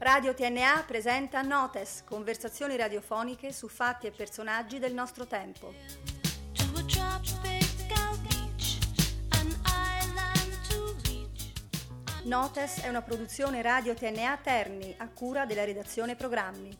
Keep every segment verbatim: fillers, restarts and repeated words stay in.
Radio T N A presenta Notes, conversazioni radiofoniche su fatti e personaggi del nostro tempo. Notes è una produzione Radio T N A Terni, a cura della redazione programmi.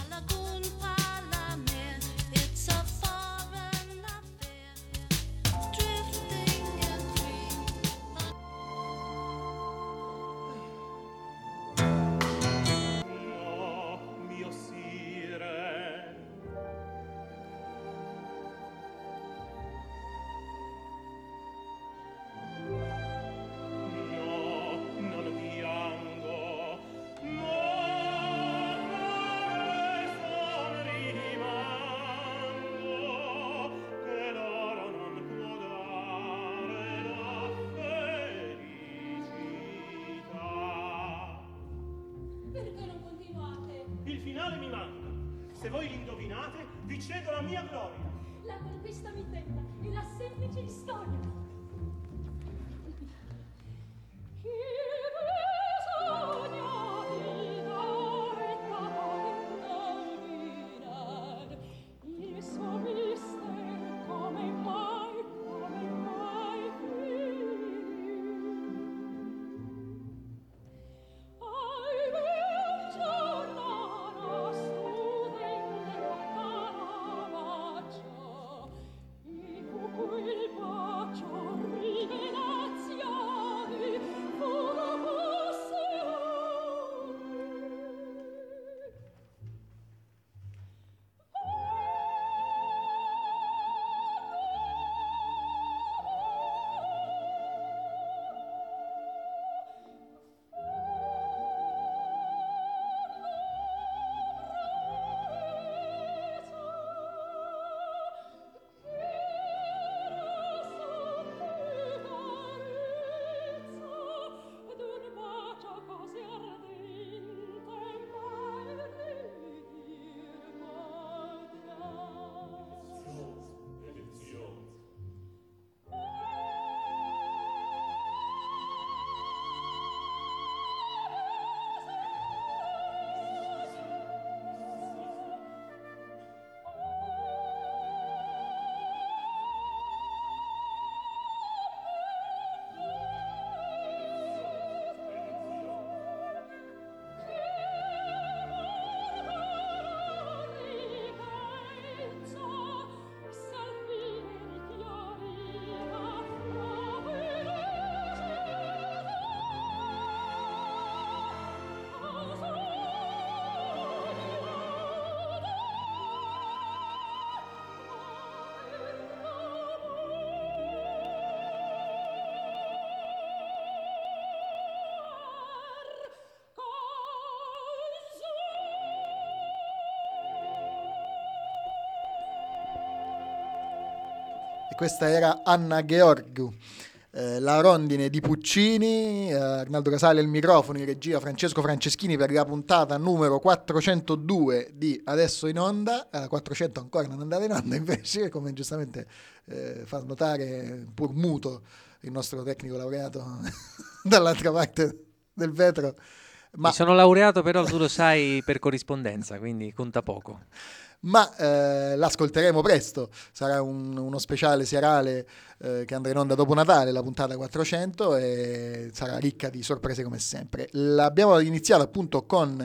Se voi l'indovinate, vi cedo la mia gloria. La conquista mi tenta e la semplice storia. Questa era Anna Gheorghiu, eh, la rondine di Puccini, eh, Arnaldo Casale al microfono, in regia Francesco Franceschini per la puntata numero quattrocentodue di Adesso in Onda. eh, quattrocento ancora non andava in onda, invece, come giustamente eh, fa notare pur muto il nostro tecnico laureato dall'altra parte del vetro. Ma... Mi sono laureato, però tu lo sai, per corrispondenza, quindi conta poco. Ma eh, l'ascolteremo presto, sarà un, uno speciale serale eh, che andrà in onda dopo Natale, la puntata quattrocento, e sarà ricca di sorprese come sempre. L'abbiamo iniziato appunto con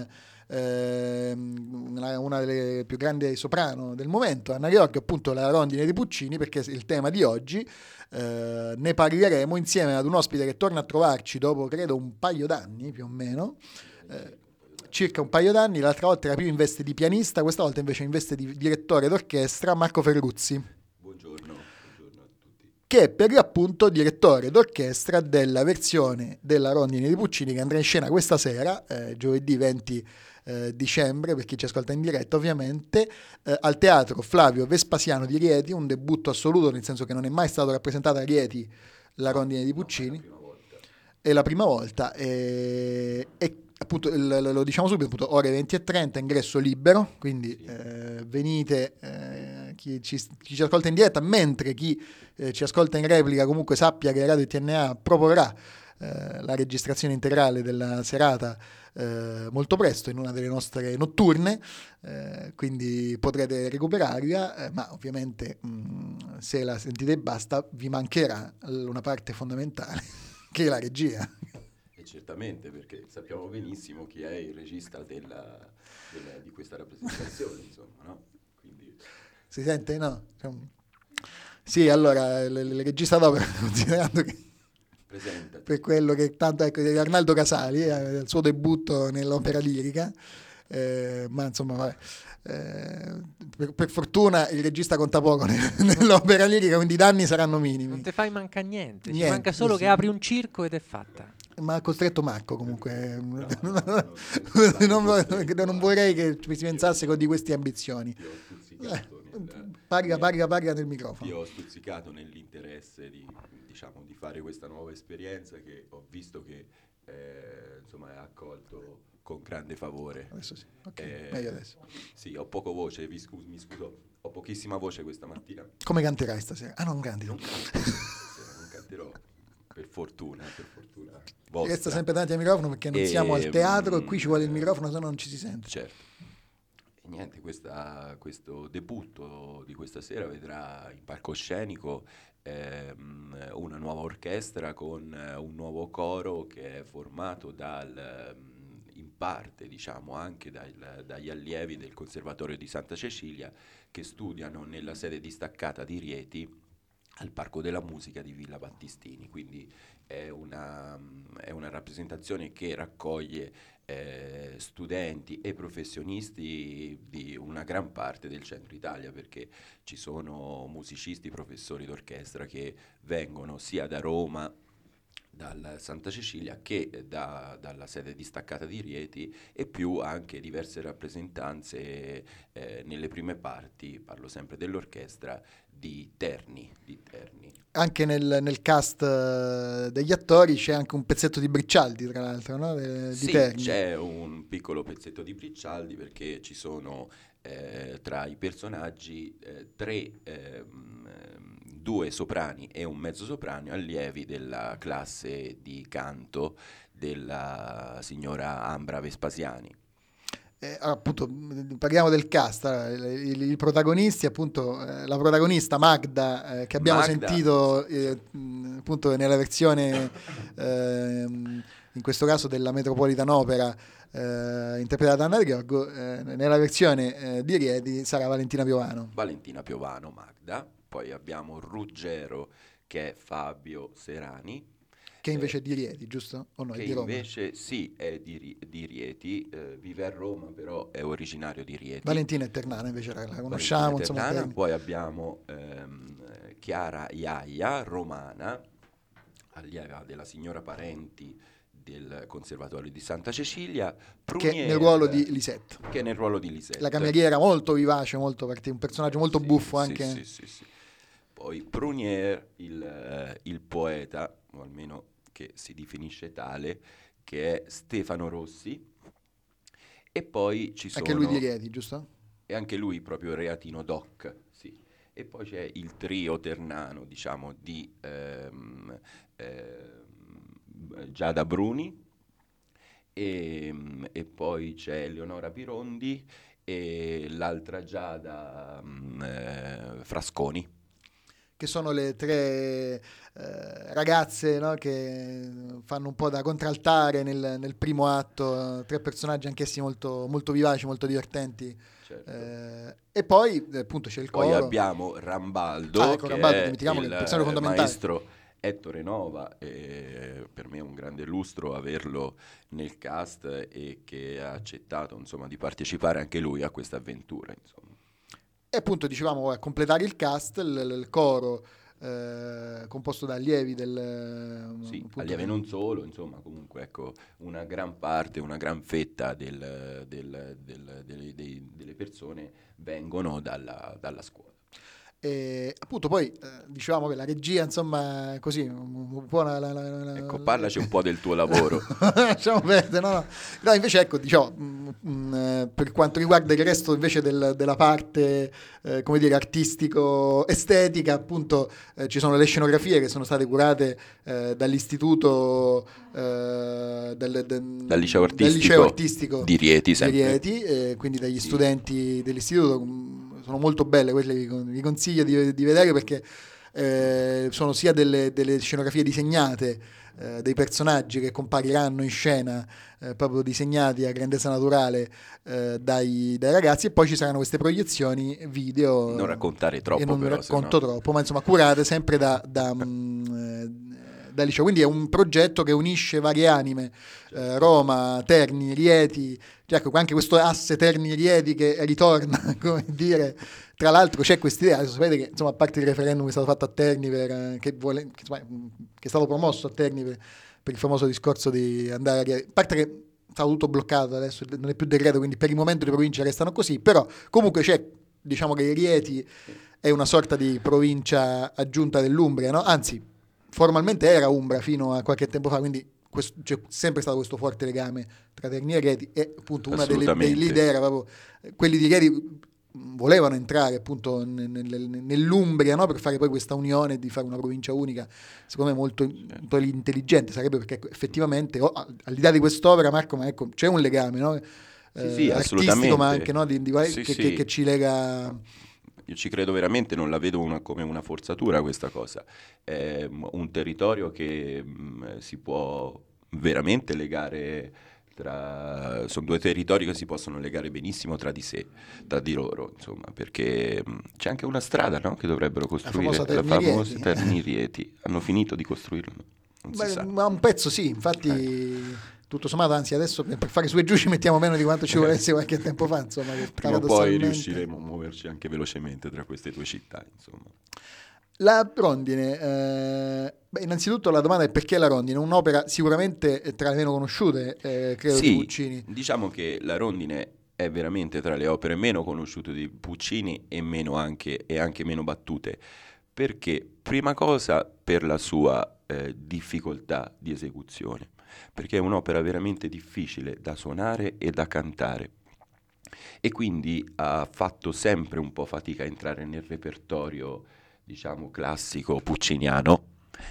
eh, una, una delle più grandi soprano del momento, Anna Gheorghiu, appunto la rondine di Puccini, perché il tema di oggi. Eh, ne parleremo insieme ad un ospite che torna a trovarci dopo credo un paio d'anni più o meno, eh, circa un paio d'anni. L'altra volta era più in veste di pianista, questa volta invece in veste di direttore d'orchestra, Marco Ferruzzi. Buongiorno, buongiorno a tutti. Che è per l'appunto direttore d'orchestra della versione della rondine di Puccini che andrà in scena questa sera, eh, giovedì venti eh, dicembre, per chi ci ascolta in diretta ovviamente, eh, al Teatro Flavio Vespasiano di Rieti, un debutto assoluto, nel senso che non è mai stato rappresentata a Rieti la rondine di Puccini. No, è la prima volta, e, e appunto lo diciamo subito, appunto ore venti e trenta, ingresso libero, quindi sì. eh, venite, eh, chi ci, chi ci ascolta in diretta, mentre chi eh, ci ascolta in replica comunque sappia che Radio T N A proporrà eh, la registrazione integrale della serata eh, molto presto in una delle nostre notturne, eh, quindi potrete recuperarla, eh, ma ovviamente mh, se la sentite e basta vi mancherà una parte fondamentale che è la regia. E certamente, perché sappiamo benissimo chi è il regista della, della, di questa rappresentazione, insomma, no? Quindi... Si sente? No? Sì, allora, il, il regista d'opera, considerando che Presenta. per quello che tanto, ecco, è Arnaldo Casali, eh, il suo debutto nell'opera lirica, eh, ma insomma, vabbè, eh, per, per fortuna il regista conta poco nell'opera lirica, quindi i danni saranno minimi. Non te fai manca niente, Niente, ci manca solo sì. che apri un circo ed è fatta. Ma ha costretto Marco comunque, No, no, no, no, non, no, non, non vorrei che si pensasse con di queste ambizioni. Ti ho stuzzicato, nel, Parla, nel- parla, parla nel ti microfono. ho stuzzicato nell'interesse di, diciamo, di fare questa nuova esperienza che ho visto che eh, insomma è accolto con grande favore. Adesso sì, ok, Eh, meglio adesso. Sì, ho poco voce, vi scu- mi scuso, ho pochissima voce questa mattina. Come canterai stasera? Ah no, non canti. Non canto stasera, non canterò, per fortuna, per fortuna vostra. Resta sempre davanti al microfono perché non E, siamo al teatro e mm, qui ci vuole il microfono, se no non ci si sente. Certo. E niente, questa, questo debutto di questa sera vedrà in palcoscenico ehm, una nuova orchestra con eh, un nuovo coro che è formato dal, ehm, in parte diciamo anche dal- dagli allievi del Conservatorio di Santa Cecilia che studiano nella sede distaccata di Rieti al Parco della Musica di Villa Battistini, quindi è una, è una rappresentazione che raccoglie eh, studenti e professionisti di una gran parte del centro Italia, perché ci sono musicisti, professori d'orchestra che vengono sia da Roma, dal Santa Cecilia, che da- dalla sede distaccata di Rieti, e più anche diverse rappresentanze eh, nelle prime parti, parlo sempre dell'orchestra, di Terni, di Terni. Anche nel, nel cast eh, degli attori c'è anche un pezzetto di Briccialdi, tra l'altro, no? De- di Sì, Terni. c'è un piccolo pezzetto di Briccialdi perché ci sono eh, tra i personaggi eh, tre, ehm, ehm, due soprani e un mezzo soprano allievi della classe di canto della signora Ambra Vespasiani. Eh, appunto, mh, parliamo del cast, allora, i, i- i protagonisti, appunto, eh, la protagonista Magda, eh, che abbiamo Magda. sentito eh, mh, appunto nella versione, ehm, in questo caso della Metropolitan Opera, eh, interpretata da Anna Griorgo, eh, nella versione eh, di Rieti sarà Valentina Piovano. Valentina Piovano, Magda, poi abbiamo Ruggero che è Fabio Serani, Che invece è di Rieti, giusto? O no, è che di Roma? invece sì è di, Ri- di Rieti, eh, vive a Roma però è originario di Rieti. Valentina è Ternana, invece la, la Valentina conosciamo, insomma. Ternana. Terni. Poi abbiamo ehm, eh, Chiara Iaia, romana, allieva della signora Parenti del Conservatorio di Santa Cecilia, Che Prunier, nel ruolo di Lisette. che è nel ruolo di Lisette. La cameriera molto vivace, molto parti- un personaggio molto Sì, buffo sì, anche. sì, sì, sì. Poi Prunier, il, eh, il poeta, o almeno che si definisce tale, che è Stefano Rossi, e poi ci sono... Anche lui di Rieti, giusto? E anche lui proprio Reatino Doc, sì. E poi c'è il trio ternano, diciamo, di ehm, ehm, Giada Bruni, e, e poi c'è Eleonora Pirondi e l'altra Giada mm, eh, Frasconi. Che sono le tre eh, ragazze, no, che fanno un po' da contraltare nel, nel primo atto, eh, tre personaggi anch'essi molto, molto vivaci, molto divertenti. Certo. Eh, e poi eh, appunto c'è il Poi coro. abbiamo Rambaldo, Ah, ecco, che Rambaldo, è dimentichiamo che il è il personaggio eh, fondamentale. maestro Ettore Nova, e per me è un grande lustro averlo nel cast e che ha accettato, insomma, di partecipare anche lui a questa avventura, insomma. E appunto dicevamo a completare il cast, il, il coro eh, composto da allievi del... Sì, appunto, allievi non solo, insomma, comunque ecco, una gran parte, una gran fetta del- del- del- delle, dei- delle persone vengono dalla, dalla scuola. E appunto poi eh, dicevamo che la regia, insomma, così un po' la, la, la, la, Ecco, parlaci un po' del tuo lavoro. lasciamo perdere, no, no. No, invece ecco, diciamo, mh, mh, per quanto riguarda il resto invece del, della parte, eh, come dire, artistico-estetica, appunto, eh, ci sono le scenografie che sono state curate eh, dall'istituto, eh, del, del, Dal liceo artistico, del liceo artistico di Rieti, di sempre. Rieti, eh, quindi dagli Sì. studenti dell'istituto. Mh, sono molto belle, quelle vi, vi consiglio di, di vedere perché eh, sono sia delle, delle scenografie disegnate, eh, dei personaggi che compariranno in scena, eh, proprio disegnati a grandezza naturale eh, dai, dai ragazzi, e poi ci saranno queste proiezioni video. Non raccontare troppo, e non però, racconto se no. troppo, ma insomma curate sempre da, da, mh, da liceo. Quindi è un progetto che unisce varie anime, eh, Roma, Terni, Rieti. Cioè, ecco, anche questo asse Terni-Rieti che ritorna, come dire. Tra l'altro c'è questa idea, sapete che insomma, a parte il referendum che è stato fatto a Terni, per, che, vuole, che, insomma, che è stato promosso a Terni per, per il famoso discorso di andare a Rieti, a parte che è stato tutto bloccato, adesso non è più decreto, quindi per il momento le province restano così, però comunque c'è, diciamo che Rieti è una sorta di provincia aggiunta dell'Umbria, no? Anzi, formalmente era Umbra fino a qualche tempo fa, quindi questo, c'è sempre stato questo forte legame tra Terni e Rieti, e appunto una delle, dei leader era proprio quelli di Rieti volevano entrare appunto nel, nel, nell'Umbria, no? Per fare poi questa unione di fare una provincia unica, secondo me molto, molto intelligente sarebbe, perché effettivamente oh, al di là di quest'opera, Marco, ma ecco c'è un legame, no? Sì, sì, eh, artistico, ma anche, no? di, di, sì, che, sì. Che, che ci lega. Io ci credo veramente, non la vedo una, come una forzatura questa cosa. È un territorio che mh, si può veramente legare tra... Sono due territori che si possono legare benissimo tra di sé, tra di loro, insomma, perché mh, c'è anche una strada, no? Che dovrebbero costruire, famosa la Terni famosa Rieti. Terni Rieti. Hanno finito di costruirla? Non si Beh, sa. ma un pezzo sì, infatti tutto sommato, anzi adesso per fare su e giù ci mettiamo meno di quanto ci volesse qualche tempo fa, insomma, che Prima o poi paradossalmente- riusciremo a muoverci anche velocemente tra queste due città, insomma. La Rondine, eh, beh, innanzitutto la domanda è perché la Rondine? Un'opera sicuramente tra le meno conosciute, eh, credo, di Sì, Puccini. diciamo che La Rondine è veramente tra le opere meno conosciute di Puccini e, meno anche, e anche meno battute, perché prima cosa per la sua eh, difficoltà di esecuzione, perché è un'opera veramente difficile da suonare e da cantare, e quindi ha fatto sempre un po' fatica a entrare nel repertorio, diciamo, classico pucciniano,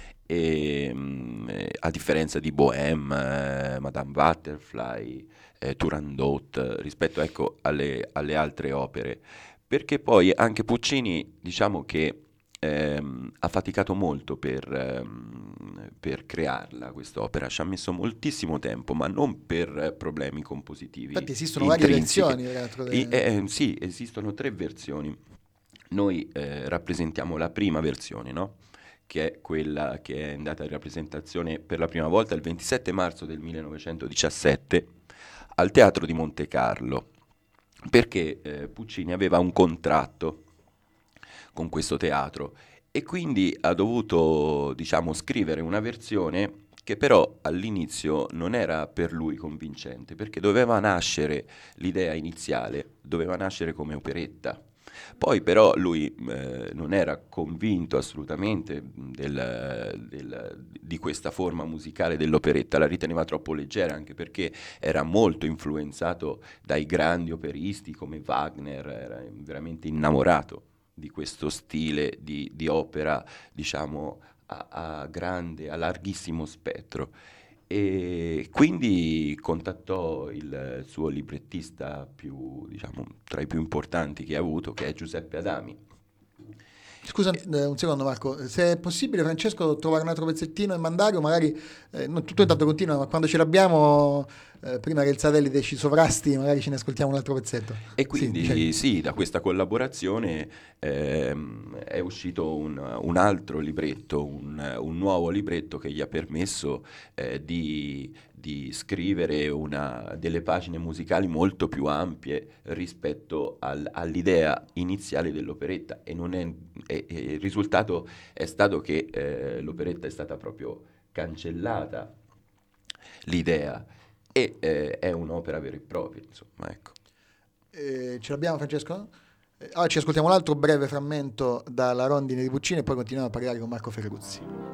e, mh, a differenza di Bohème, eh, Madame Butterfly, eh, Turandot, rispetto, ecco, alle, alle altre opere, perché poi anche Puccini, diciamo che ehm, ha faticato molto per, ehm, per crearla quest'opera, ci ha messo moltissimo tempo, ma non per problemi compositivi. Infatti esistono varie intrinsechi. versioni, peraltro, de- I- eh, sì, esistono tre versioni. Noi eh, rappresentiamo la prima versione, no? Che è quella che è andata in rappresentazione per la prima volta il ventisette marzo del millenovecentodiciassette al Teatro di Monte Carlo, perché eh, Puccini aveva un contratto con questo teatro e quindi ha dovuto, diciamo, scrivere una versione che però all'inizio non era per lui convincente, perché doveva nascere, l'idea iniziale doveva nascere come operetta. Poi però lui eh, non era convinto assolutamente del, del, di questa forma musicale dell'operetta, la riteneva troppo leggera, anche perché era molto influenzato dai grandi operisti come Wagner, era veramente innamorato di questo stile di, di opera, diciamo, a, a grande, a larghissimo spettro. E quindi contattò il suo librettista più, diciamo, tra i più importanti che ha avuto, che è Giuseppe Adami. Scusa eh, un secondo, Marco, se è possibile, Francesco, trovare un altro pezzettino e mandare, o magari eh, non tutto intanto continua, ma quando ce l'abbiamo, eh, prima che il satellite ci sovrasti, magari ce ne ascoltiamo un altro pezzetto. E quindi Sì, sì, cioè- da questa collaborazione ehm, è uscito un, un altro libretto, un, un nuovo libretto che gli ha permesso eh, di, di scrivere una, delle pagine musicali molto più ampie rispetto al, all'idea iniziale dell'operetta, e, non è, e, e il risultato è stato che eh, l'operetta è stata proprio cancellata, l'idea, e eh, è un'opera vera e propria, insomma, ecco. Eh, ce l'abbiamo, Francesco? Eh, Oggi ci ascoltiamo un altro breve frammento dalla Rondine di Puccini e poi continuiamo a parlare con Marco Ferruzzi.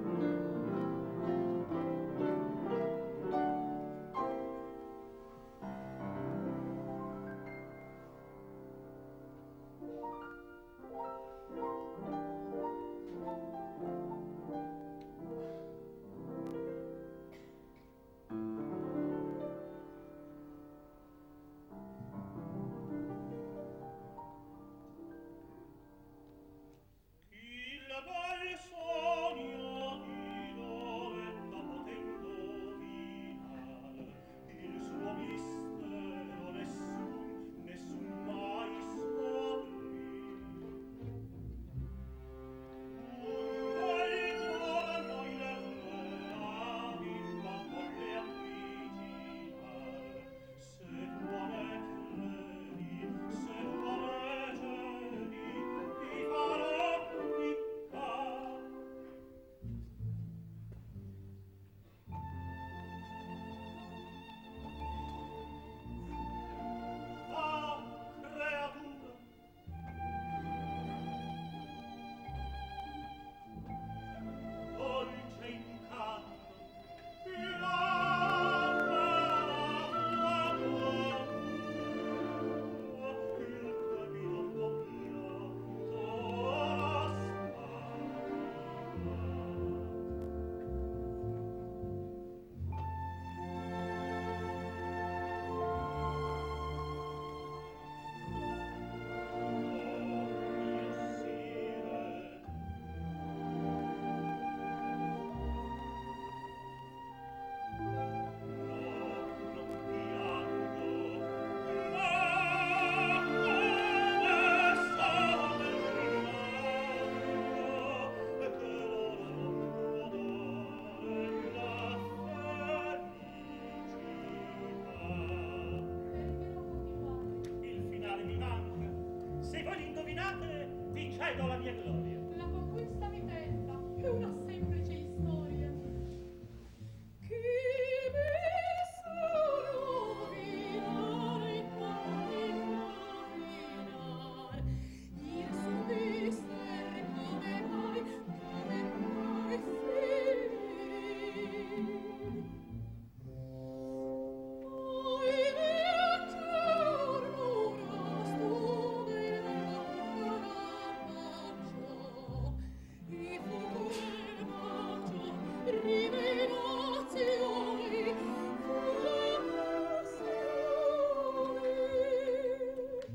la mia gloria. La conquista mi tenta, è una semplice storia. Chi mi sono minare, quanti nominare, il suo mistero come mai, come mai finire. Poi ritorno rastume nella faccia, e futuro bacio, rivelazioni, fumazioni.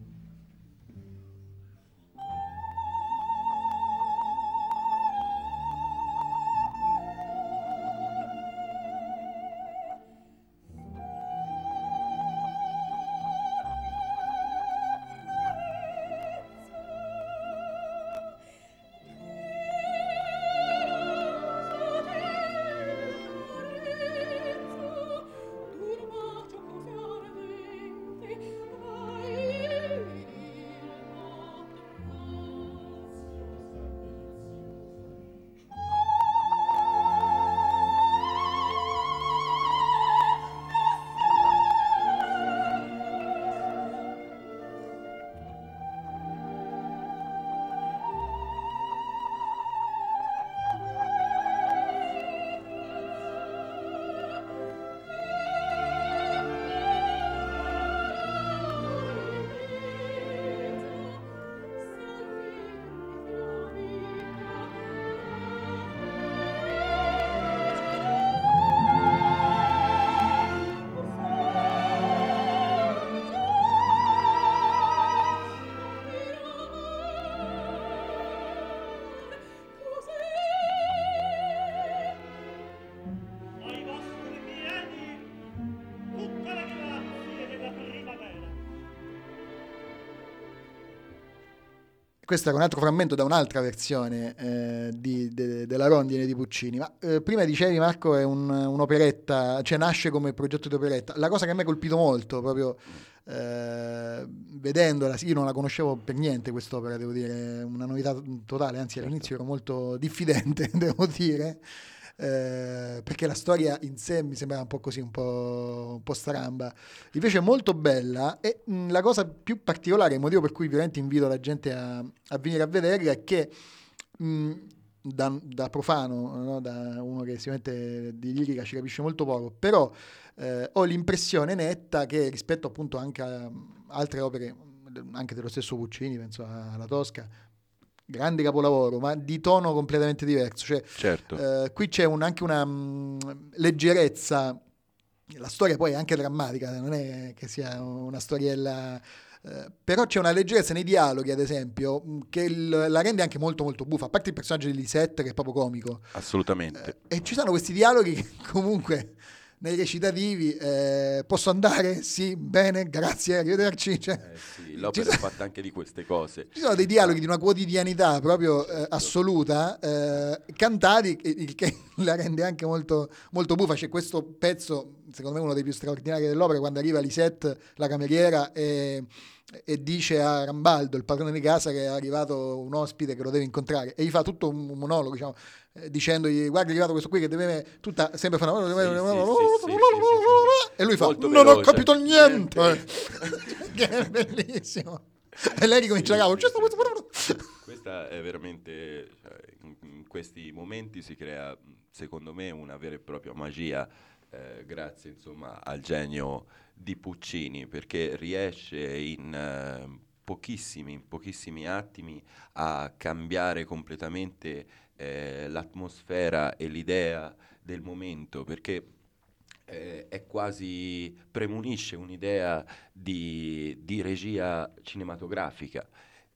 Ai vostri piedi tutte le grazie della primavera. Questo era un altro frammento da un'altra versione eh, di- de- della Rondine di Puccini. Ma eh, prima dicevi, Marco, è un- un'operetta, cioè nasce come progetto di operetta. La cosa che mi ha colpito molto, proprio eh, vedendola, sì, io non la conoscevo per niente quest'opera, devo dire, una novità totale, anzi all'inizio ero molto diffidente, devo dire. eh, perché la storia in sé mi sembrava un po' così, un po', un po' stramba. Invece è molto bella e mh, la cosa più particolare, il motivo per cui veramente invito la gente a, a venire a vederla è che mh, da, da profano, no? Da uno che sicuramente di lirica ci capisce molto poco, però eh, ho l'impressione netta che rispetto appunto anche a altre opere, anche dello stesso Puccini, penso alla Tosca, grande capolavoro, ma di tono completamente diverso. Cioè, Certo. eh, qui c'è un, anche una mh, leggerezza. La storia poi è anche drammatica, non è che sia una storiella, eh, però c'è una leggerezza nei dialoghi, ad esempio, che il, la rende anche molto molto buffa, a parte il personaggio di Lisette che è proprio comico. Assolutamente. Eh, e ci sono questi dialoghi che comunque nei recitativi eh, posso andare? Sì, bene, grazie, arrivederci. Cioè, Eh sì, l'opera è fatta anche di queste cose. ci sono dei dialoghi di una quotidianità proprio eh, assoluta, eh, cantati, il che la rende anche molto, molto buffa. C'è questo pezzo, secondo me uno dei più straordinari dell'opera, quando arriva Lisette, la cameriera, e, e dice a Rambaldo, il padrone di casa, che è arrivato un ospite che lo deve incontrare, e gli fa tutto un monologo, diciamo, eh, dicendogli: guarda, è arrivato questo qui che deve tutta sempre fare una... Sì, sì, sì, sì, sì, sì. E lui fa: Molto non ho veloce. capito niente. Che è bellissimo. E lei ricomincia a Sì, sì, sì. Questa è veramente, cioè, in, in questi momenti si crea, secondo me, una vera e propria magia, eh, grazie insomma al genio di Puccini, perché riesce in eh, pochissimi, in pochissimi attimi a cambiare completamente eh, l'atmosfera e l'idea del momento, perché eh, è quasi, premunisce un'idea di, di regia cinematografica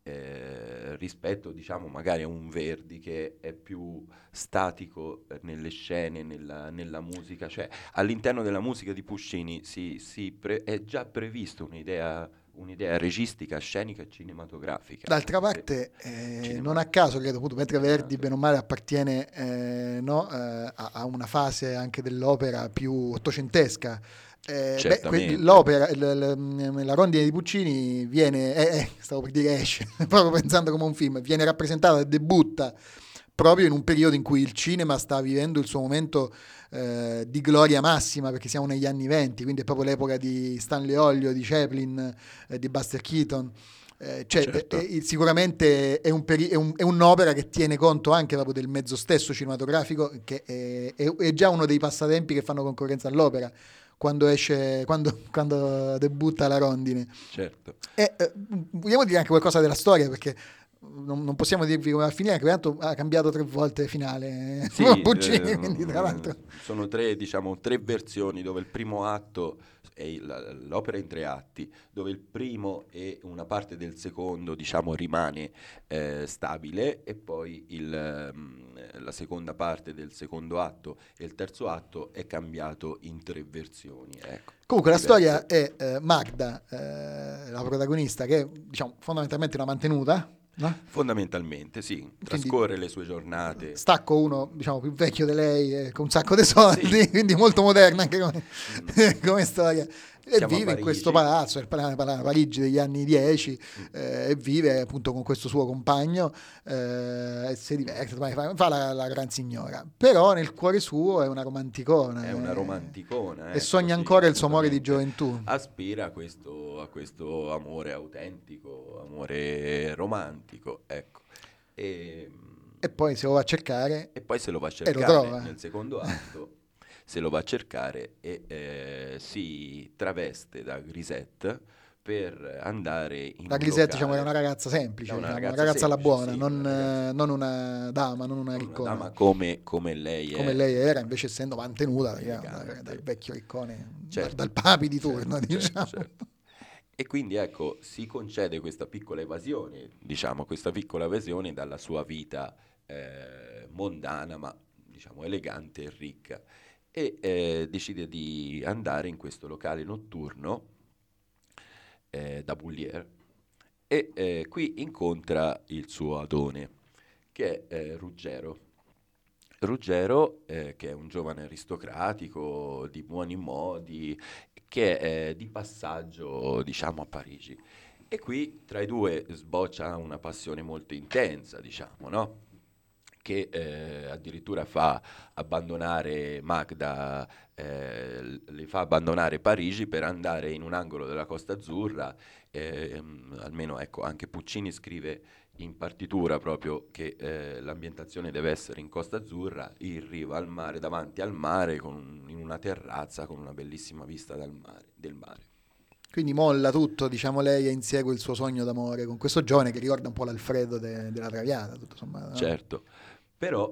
eh, rispetto, diciamo, magari a un Verdi che è più statico eh, nelle scene, nella, nella musica. Cioè, all'interno della musica di Puccini si, si pre- è già previsto un'idea, un'idea registica, scenica e cinematografica. D'altra Anche parte, se- eh, cinema- non a caso, credo, appunto, mentre Verdi, Esatto. bene o male, appartiene eh, no, eh, a, a una fase anche dell'opera più ottocentesca. Eh, beh, Certamente. que- l'opera, l- l- la rondine di Puccini viene, eh, eh, stavo per dire esce, proprio pensando come un film, viene rappresentata e debutta proprio in un periodo in cui il cinema sta vivendo il suo momento eh, di gloria massima, perché siamo negli anni venti, quindi è proprio l'epoca di Stanley Olio, di Chaplin, eh, di Buster Keaton. Eh, cioè, Certo. eh, eh, sicuramente è, un peri- è, un- è un'opera che tiene conto anche proprio del mezzo stesso cinematografico, che è, è- è già uno dei passatempi che fanno concorrenza all'opera quando esce, quando, quando debutta la rondine. Certo. E eh, vogliamo dire anche qualcosa della storia, perché non, non possiamo dirvi come va a finire, anche tanto ha cambiato tre volte il finale Sì, Puccini, eh, quindi tra l'altro sono tre, diciamo, tre versioni dove il primo atto è il- l'opera in tre atti, dove il primo e una parte del secondo, diciamo, rimane eh, stabile, e poi il, ehm, la seconda parte del secondo atto e il terzo atto è cambiato in tre versioni. Ecco. comunque la Diverse. storia è eh, Magda, eh, la protagonista, che diciamo fondamentalmente è una mantenuta, no? Fondamentalmente, sì, trascorre le sue giornate. Stacco uno diciamo più vecchio di lei, eh, con un sacco di soldi, Sì. quindi molto moderna anche come, come storia. E Siamo a vive in questo Parigi. palazzo, il Pala- Pala- Parigi degli anni dieci, Mm. eh, e vive appunto con questo suo compagno, eh, e si diverte, fa, fa la, la gran signora. Però nel cuore suo è una romanticona. È una eh, romanticona. E ecco, sogna sì, ancora il suo amore di assolutamente. gioventù. Aspira a questo, a questo amore autentico, amore romantico, ecco. E, E poi se lo va a cercare, e poi se lo va a lo cercare trova. nel secondo atto, se lo va a cercare e eh, si traveste da Grisette per andare in la un Grisette diciamo, è locale. una ragazza semplice, Da una diciamo, una ragazza ragazza alla semplice, buona, sì, non, una ragazza- eh, non una dama, non una Una riccona. dama come, come lei Come è. lei era, invece essendo mantenuta diciamo, Elegante. dal, dal vecchio riccone, Certo. dal, dal papi di turno, Certo, diciamo. certo, certo. E quindi ecco, si concede questa piccola evasione, diciamo, questa piccola evasione dalla sua vita eh, mondana, ma diciamo elegante e ricca, e eh, decide di andare in questo locale notturno eh, da Bullier, e eh, qui incontra il suo Adone, che è eh, Ruggero. Ruggero, eh, che è un giovane aristocratico, di buoni modi, che è di passaggio, diciamo, a Parigi. E qui tra i due sboccia una passione molto intensa, diciamo, no? che eh, addirittura fa abbandonare Magda, eh, le fa abbandonare Parigi per andare in un angolo della Costa Azzurra. Eh, almeno ecco, anche Puccini scrive in partitura proprio che eh, l'ambientazione deve essere in Costa Azzurra, in riva al mare, davanti al mare, con, in una terrazza con una bellissima vista dal mare, del mare. Quindi molla tutto, diciamo, lei e insegue il suo sogno d'amore con questo giovane che ricorda un po' l'Alfredo de- della Traviata, tutto sommato. No? Certo, però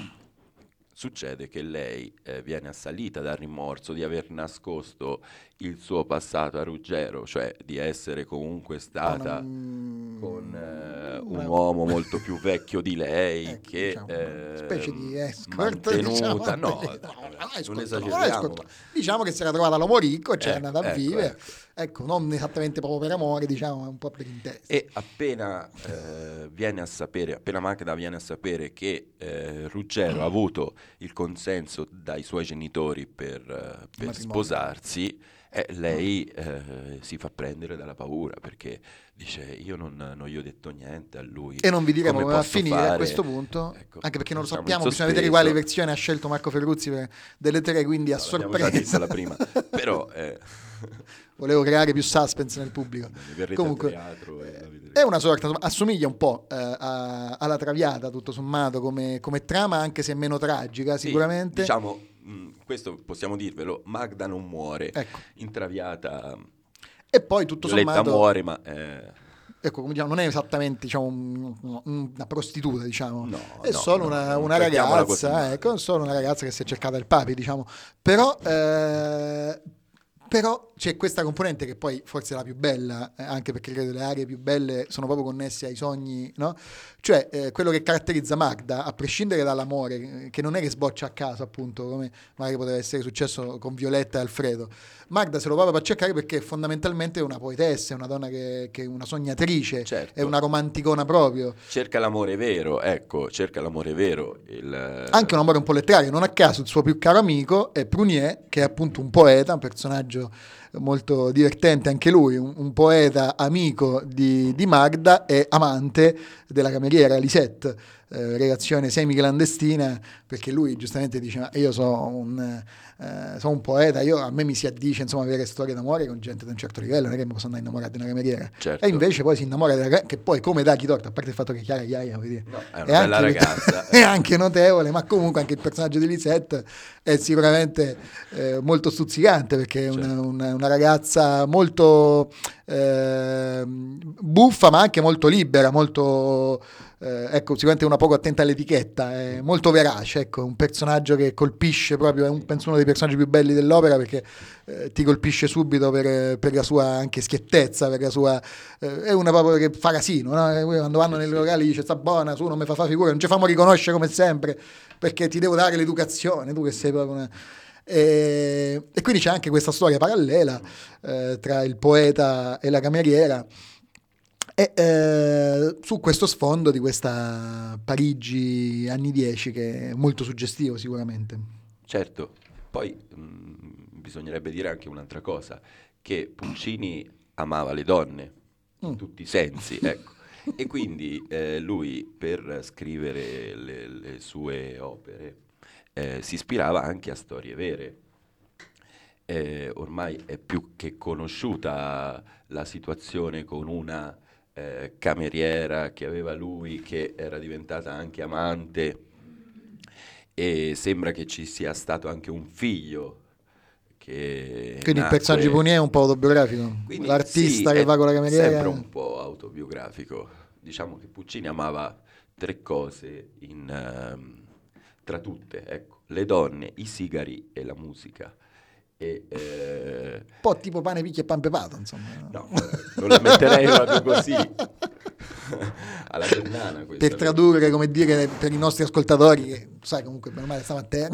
succede che lei eh, viene assalita dal rimorso di aver nascosto il suo passato a Ruggero, cioè di essere comunque stata una, con eh, una, un uomo molto più vecchio di lei, ecco, che diciamo, eh, specie di escort, mantenuta, diciamo, no, no, no, no, escort, non esageriamo, no, escort. Diciamo che si era trovata l'uomo ricco e c'è ecco, andata a ecco, vivere, ecco. ecco, non esattamente proprio per amore, diciamo, un po' per interesse. E appena eh, viene a sapere, appena Magda viene a sapere che eh, Ruggero ha avuto il consenso dai suoi genitori per, uh, per sposarsi, eh, lei eh, si fa prendere dalla paura, perché dice: io non, non gli ho detto niente a lui. E non vi diremo come va a finire fare? a questo punto, ecco, anche perché non lo siamo sappiamo, in bisogna vedere sospeso. quale versione ha scelto Marco Ferruzzi per, delle tre, quindi a No, l'abbiamo già sorpresa. detto la prima, però eh, volevo creare più suspense nel pubblico. Comunque teatro e la vedrete. è una sorta, insomma, assomiglia un po' eh, a- alla Traviata tutto sommato come, come trama, anche se meno tragica Sì, sicuramente. diciamo, mh, questo possiamo dirvelo, Magda non muore, Ecco. in Traviata E poi tutto Violetta sommato muore, ma eh, ecco, come diciamo, non è esattamente, diciamo, un- un- una prostituta, diciamo. No, è no, solo no, una, non una trattiamola così ragazza, male. ecco, solo una ragazza che si è cercata il papi, diciamo. Però, eh, però c'è questa componente che poi forse è la più bella, eh, anche perché credo le aree più belle sono proprio connesse ai sogni, no? Cioè, eh, quello che caratterizza Magda, a prescindere dall'amore, eh, che non è che sboccia a caso, appunto, come magari poteva essere successo con Violetta e Alfredo. Magda se lo va per cercare perché fondamentalmente è una poetessa, è una donna che, che è una sognatrice, Certo. è una romanticona proprio. cerca l'amore vero, ecco, cerca l'amore vero. Il, Anche un amore un po' letterario, non a caso il suo più caro amico è Prunier, che è appunto un poeta, un personaggio molto divertente anche lui, un, un poeta amico di, di Magda e amante della cameriera Lisette, eh, relazione semi-clandestina, perché lui giustamente dice: ma io sono un, eh, sono un poeta, io, a me mi si addice insomma avere storie d'amore con gente di un certo livello, non è che mi posso andare a innamorare di una cameriera. Certo. E invece poi si innamora della cameriera, che poi come dà chi torto, a parte il fatto che Chiara Chiaia, vuol dire, No, è una è bella anche, ragazza. è anche notevole, ma comunque anche il personaggio di Lisette è sicuramente eh, molto stuzzicante, perché è una, Certo. una, una ragazza molto eh, buffa, ma anche molto libera, molto eh, ecco, sicuramente una poco attenta all'etichetta, è molto verace, ecco, un personaggio che colpisce proprio, è un, penso uno dei personaggi più belli dell'opera, perché eh, ti colpisce subito per, per la sua anche schiettezza, per la sua eh, è una proprio che fa casino, no? Quando vanno nei locali dice: sta buona, su, non mi fa fa figura, non ci famo riconoscere come sempre, perché ti devo dare l'educazione, tu che sei proprio una... E, e quindi c'è anche questa storia parallela eh, tra il poeta e la cameriera, e eh, su questo sfondo di questa Parigi anni dieci, che è molto suggestivo sicuramente. Certo, poi mh, bisognerebbe dire anche un'altra cosa, che Puccini amava le donne in Mm. tutti i sensi, ecco. E quindi eh, lui per scrivere le, le sue opere eh, si ispirava anche a storie vere. Eh, ormai è più che conosciuta la situazione con una eh, cameriera che aveva lui, che era diventata anche amante, e sembra che ci sia stato anche un figlio che Quindi il nacque- personaggio di Punier è un po' autobiografico, Quindi l'artista sì, che è va con la cameriera. sempre un po' autobiografico. Diciamo che Puccini amava tre cose in, ehm, tra tutte, ecco: le donne, i sigari e la musica. E, eh, Un po' tipo pane, picchia e pan pepato, insomma. no, non la metterei proprio così alla Ternana questa. Per tradurre, come dire, per i nostri ascoltatori, che sai comunque per male stamattina.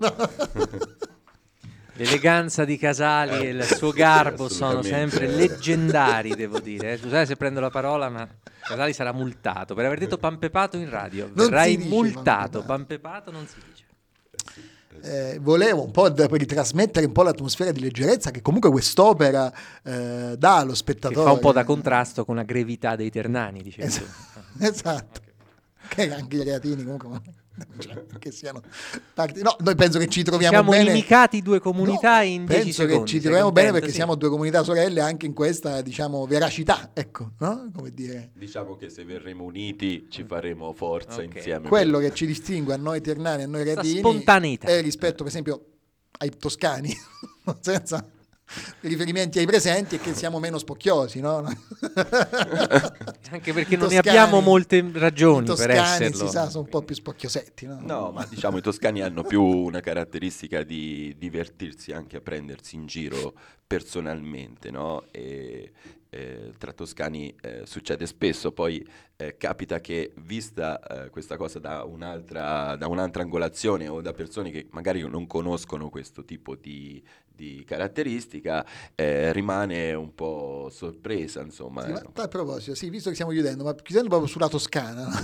L'eleganza di Casali e il suo garbo sono Assolutamente. sempre leggendari, devo dire. eh. Scusate se prendo la parola, ma Casali sarà multato per aver detto panpepato in radio. Non Verrai si dice multato. panpepato. Panpepato non si dice. Eh, volevo un po' d- per ritrasmettere un po' l'atmosfera di leggerezza che comunque quest'opera eh, dà allo Che spettatore. fa un po' da contrasto con la grevità dei Ternani, dicevi tu. Esatto. esatto. anche, anche gli Areatini comunque cioè, che siano parti. No, noi penso che ci troviamo siamo bene. Siamo inimicati due comunità no, in dieci penso secondi. Penso che ci troviamo contento, bene perché sì. siamo due comunità sorelle anche in questa, diciamo, veracità, ecco, no? Come dire. Diciamo che se verremo uniti ci faremo forza okay. insieme. Quello che ci distingue a noi ternani e a noi areatini spontaneità è rispetto, per esempio, ai toscani, senza riferimenti ai presenti, e che siamo meno spocchiosi, no? Anche perché I non toscani, ne abbiamo molte ragioni i per toscani, esserlo. si sa, sono un po' più spocchiosetti, no? No, ma diciamo i toscani hanno più una caratteristica di divertirsi anche a prendersi in giro personalmente, no? E eh, tra toscani eh, succede spesso, poi eh, capita che vista eh, questa cosa da un'altra, da un'altra angolazione o da persone che magari non conoscono questo tipo di, di caratteristica, eh, rimane un po' sorpresa, insomma. Sì, ma a proposito, sì, visto che stiamo chiudendo, ma chiudendo proprio sulla Toscana, no?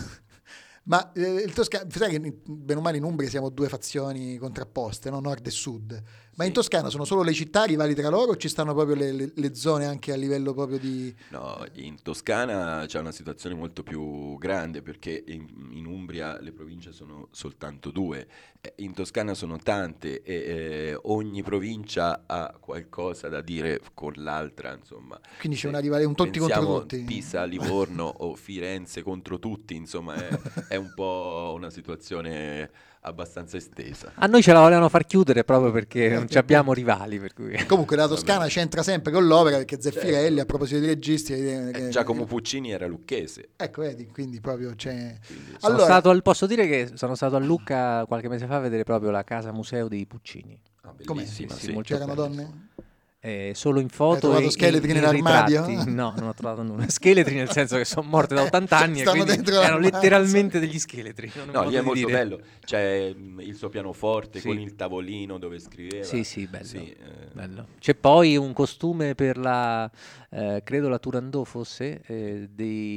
Ma eh, il Toscana, sai che bene o male in Umbria siamo due fazioni contrapposte, no? Nord e Sud. Ma sì. In Toscana sono solo le città rivali tra loro o ci stanno proprio le, le, le zone anche a livello proprio di... No, in Toscana c'è una situazione molto più grande perché in, in Umbria le province sono soltanto due, in Toscana sono tante e eh, ogni provincia ha qualcosa da dire con l'altra, insomma. Quindi c'è una rivale, un tutti contro tutti. Pisa, Livorno o Firenze contro tutti, insomma è, è un po' una situazione abbastanza estesa. A noi ce la volevano far chiudere proprio perché non ci abbiamo rivali, per cui... Comunque la Toscana c'entra sempre con l'opera perché Zeffirelli, certo. A proposito di registi, eh, che, Giacomo Puccini era lucchese. Ecco, vedi, quindi proprio c'è... Quindi, sono allora, stato al, posso dire che sono stato a Lucca qualche mese fa a vedere proprio la casa museo dei Puccini. ah, com'è? Bellissima, Sì, sì. molto C'erano bello, donne? Eh, solo in Hai foto trovato e scheletri in, in nell'armadio? ritratti. No, non ho trovato nulla. Scheletri nel senso che sono morte da ottanta anni e Stanno quindi dentro erano l'armadio. letteralmente degli scheletri. Non ho No, modo lì è di molto dire. bello. C'è mh, il suo pianoforte Sì. con il tavolino dove scriveva. Sì, sì, bello. Sì, eh, bello. C'è poi un costume per la, eh, credo la Turandot fosse, eh,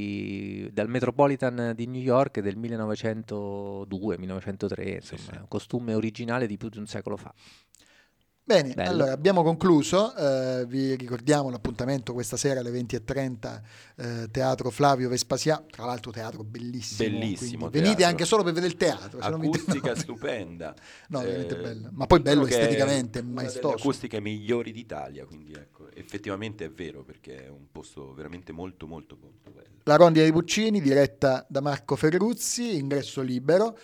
dei, dal Metropolitan di New York del millenovecentodue millenovecentotre, insomma, Sì, sì. un costume originale di più di un secolo fa. Bene, Bello. allora abbiamo concluso, eh, vi ricordiamo l'appuntamento questa sera alle venti e trenta, eh, Teatro Flavio Vespasiano, tra l'altro teatro bellissimo. Bellissimo quindi venite teatro. anche solo per vedere il teatro. se non vi- acustica no, stupenda. No, veramente Eh, bello. Ma poi bello diciamo che è esteticamente, una maestoso. delle acustiche migliori d'Italia, quindi ecco, effettivamente è vero perché è un posto veramente molto molto molto bello. La Rondine dei Puccini, diretta da Marco Ferruzzi, ingresso libero.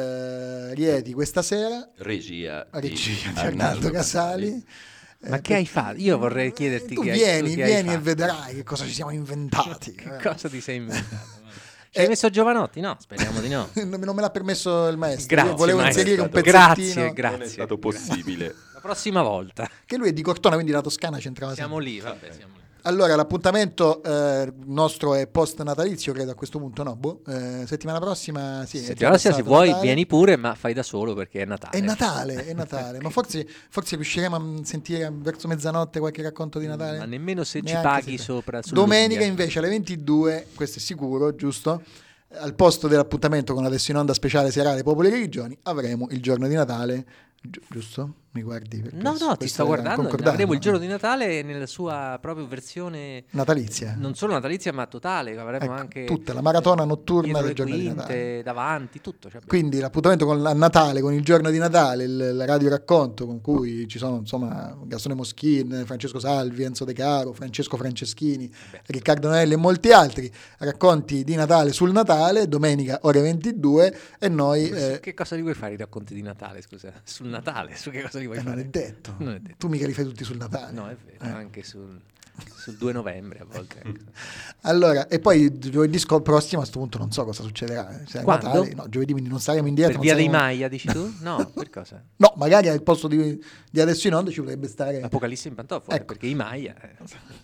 Eh, Rieti questa sera, Regia, regia di di Arnaldo Casali. Ma Eh, che hai fatto? Io vorrei chiederti tu che hai- vieni, tu che hai vieni e fatto. vedrai che cosa ci siamo inventati. Che cosa ti sei inventato? Ci Eh, hai messo Giovanotti? No, speriamo di no. non non me l'ha permesso il maestro. Grazie, Io volevo maestro. inserire un Grazie, pezzettino grazie. Non è stato possibile. La prossima volta. che lui è di Cortona, quindi la Toscana c'entrava Siamo sempre. lì, vabbè, siamo lì. Allora, l'appuntamento eh, nostro è post natalizio, credo a questo punto, no? Boh, eh, settimana prossima, sì. è già Settimana prossima, se passato vuoi, Natale. vieni pure, ma fai da solo perché è Natale. È Natale, è Natale, ma forse, forse riusciremo a sentire verso mezzanotte qualche racconto di Natale. Ma nemmeno se ci Neanche paghi se- sopra. sul Domenica lunga. invece alle ventidue, questo è sicuro, giusto? Al posto dell'appuntamento con adesso in onda speciale serale Popoli e Religioni, avremo il giorno di Natale, gi- giusto? Mi guardi? No, Questo- no, ti questo sto è guardando. concordato, Avremo il no? giorno di Natale nella sua propria versione Natalizia. non solo natalizia, ma totale. Avremo Ecco, anche tutta la maratona notturna dietro del le giorno di quinte, Natale. davanti, tutto. Cioè, Quindi l'appuntamento con a Natale, con il giorno di Natale, il, il radio racconto con cui ci sono insomma Gastone Moschin, Francesco Salvi, Enzo De Caro, Francesco Franceschini, Riccardo Noelli e molti altri racconti di Natale sul Natale, domenica ore ventidue e noi... Su eh, che cosa li vuoi fare i racconti di Natale, scusa? Sul Natale, su che cosa li vuoi eh, fare? non è detto. Non è detto. Tu mica li fai tutti sul Natale. No, è vero, Eh. anche sul, sul due novembre a volte. ecco. Allora, e poi giovedì sco- prossimo a questo punto non so cosa succederà. Se è Quando? Natale, no, giovedì quindi non saremo indietro. Per non via dei saremo- Maia, dici tu? No, per cosa? No, magari al posto di, di adesso in onda ci potrebbe stare... Apocalisse in pantofole, Ecco. perché i Maia... eh,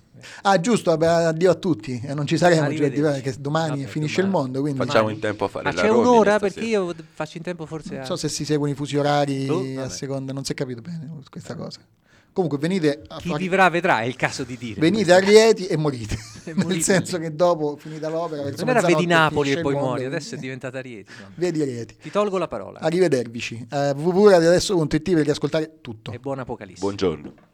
Ah, giusto, vabbè, addio a tutti. Eh, non ci saremo giovedì, Arrivederci. perché domani Vabbè, finisce domani. il mondo. Quindi Facciamo Domani. in tempo a fare Ma la c'è rondine un'ora? stasera. Perché io faccio in tempo forse a... non so se si seguono i fusi orari Oh, a vabbè. seconda, non si è capito bene questa cosa. Comunque venite a Chi fare- vivrà vedrà, è il caso di dire. venite a Rieti e morite. E Nel morite. senso che dopo, finita l'opera, verso Non era vedi mezzanotte Napoli e finisce poi il mondo, muori, quindi- adesso è diventata Rieti. no? Vedi Rieti. Ti tolgo la parola. Arrivedervici. Uh, w w w punto radio adesso punto it per riascoltare tutto. E buon Apocalisse. Buongiorno.